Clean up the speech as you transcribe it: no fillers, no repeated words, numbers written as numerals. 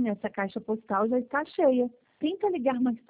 essa caixa postal já está cheia. Tenta ligar mais